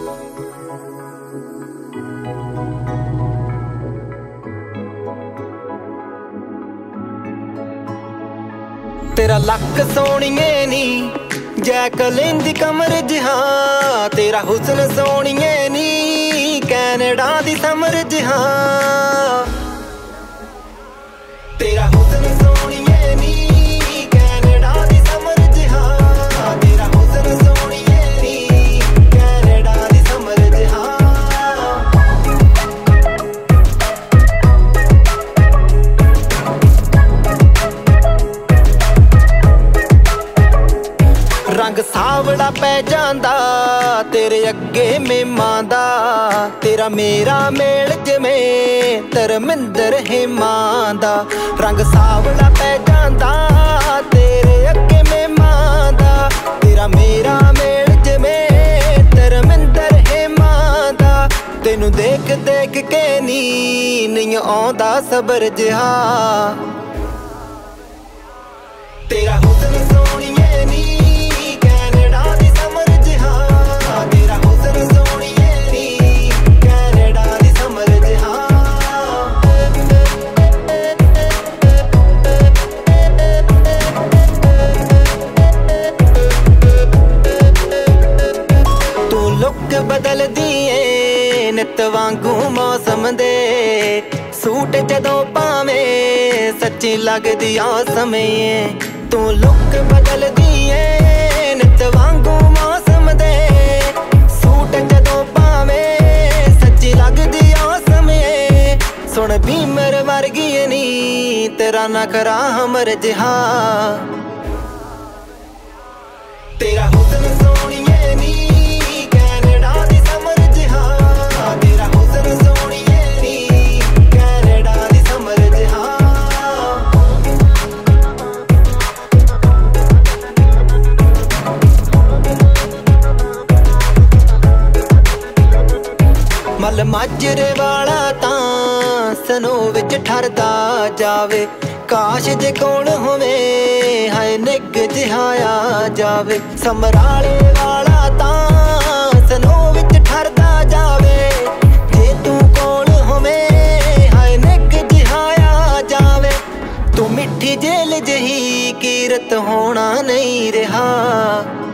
तेरा लक सोनिए नी जैकलिन दी कमर जहां, तेरा हुस्न सोनिए नी कैनेडा दी समर जहां। तेरा हुस्न सोनिए नी कैनेडा दी समर जहां, तेरा हुस्न सोनिए नी कैनेडा दी समर जहां। रंग सावड़ा पै जांदा तेरे अगे मेमां दा, तेरा मेरा मेल जिवें धर्मिंदर हेमां दा। रंग सावड़ा पै जांदा तेरे अगे मेमां दा, तेरा मेरा मेल जिवें धर्मिंदर हेमां दा। तेनू देख देख के नी नहीं आउंदा सबर जिहा। तेरा हुस्न सोनिए नी कैनेडा दी समर जहां, तेरा हुस्न सोनिए नी कैनेडा दी समर जहां। तू लुक बदल दिए नित वांगू मौसम दे, सूट जदों पावें सच्ची लगदी समय। तू लुक बदल दिए नित वांगू मौसम दे, सूट जदों पावें सच्ची लगदी समय। सुन भीमर वर्गी नी तेरा नखरा हमर जिहा। तेरा हुस्न सोनिए नी कैनेडा दी समर जहां, तेरा हुस्न सोनिए नी कैनेडा दी समर जहां। मल माजरे वाला तां सनो विच ठरदा जावे, काश जे कोल होवे हाय निग जिहाया जावे। समराले वाला तां सनो विच ठरदा जावे, जे तू कोल होवे हाय निग जिहाया जावे। तू मिठी जेल जही कीरत होना नहीं रहा।